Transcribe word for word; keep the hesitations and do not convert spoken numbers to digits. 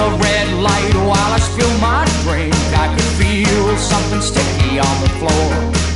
a red light while I spill my drink. I could feel something sticky on the floor.